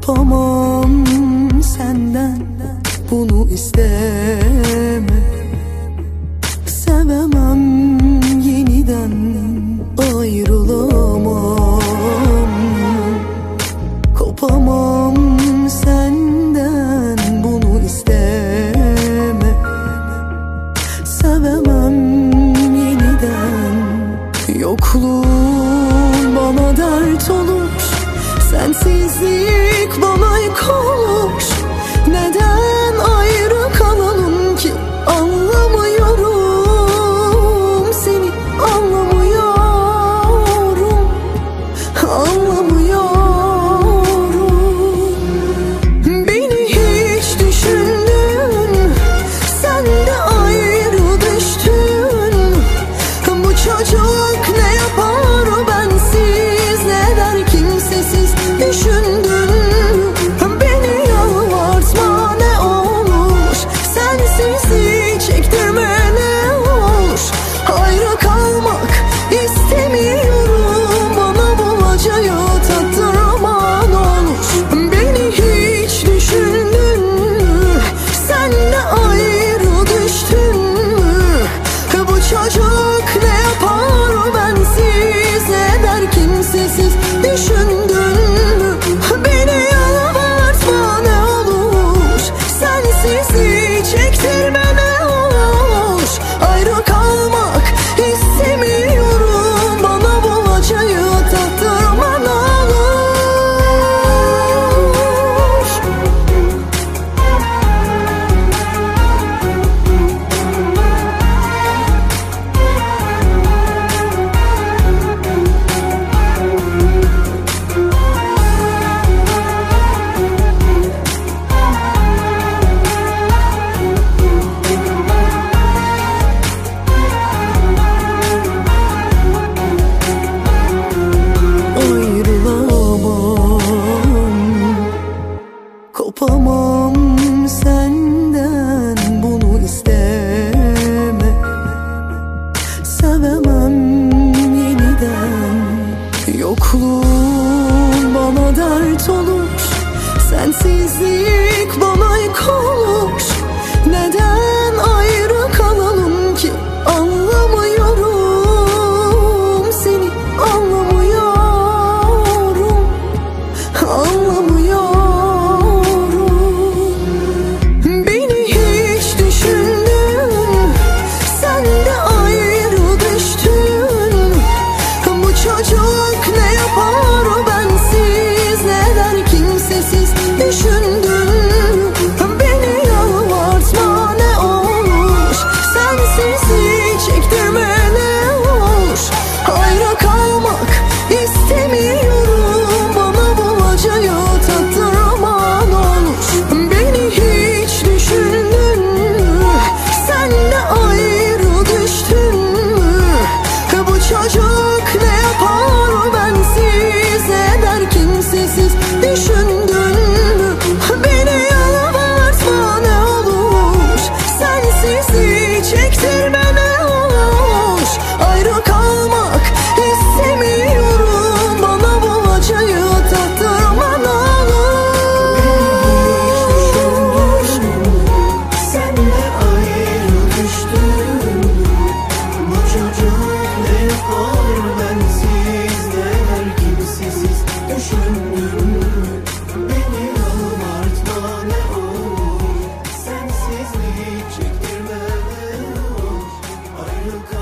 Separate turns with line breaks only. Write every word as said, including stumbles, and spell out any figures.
Kopamam senden, bunu isteme. Sevemem yeniden, ayrılamam. Kopamam senden, bunu isteme. Sevemem yeniden. Yokluğun bana dert olur, sensizlik bana yük olur. Neden ayrı kalalım ki? Anlamıyorum seni, anlamıyorum, anlamıyorum. Beni hiç düşündün, sen de ayrı düştün. Bu çocuk ne yapar bensiz, ne der kimsesiz? Düşündün, beni yalvartma ne olur, sensizliği çektirme ne olur. Ayrı kalmak istemiyorum, bana bu acıyı tattırma ne olur. Beni hiç düşündün, sen de ayrı düştün. Bu çocuk ne yapar bensiz, ne der kimsesiz? Düşündün, beni yalvartma ne olur, sensizliği çektirme ne olur. Ayrı kalmak istemiyorum, bana bu acıyı tattırma ne olur. Kopamam senden, bunu isteme. Sevemem yeniden. Yokluğun bana dert olur, sensizlik bana yük olur. Neden ayrı kalalım ki? Anlamıyorum seni, anlamıyorum, anlamıyorum. Çocuk ne yapar bensiz, ne der kimsesiz? Düşündün, beni yalvartma ne olur, sensizliği çektirme ne olur. Ayrı kalmak istemiyorum, bana bu acıyı tattırma ne olur. Beni hiç düşündün, sen de ayrı düştün. Bu çocuk ne yapar bensiz, ne der kimsesiz? Düşündün, beni yalvartma ne olur, sensizliği çektirme ne olur. Ayrı kalmak istemiyorum, bana bu acıyı tattırma ne olur.
Sen de ayrı düştün. Bu çocuk ne yapar bensiz, ne der kimsesiz? Düşündün, beni yalvartma ne olur, sensizliği çektirme ne olur. Ayrı kal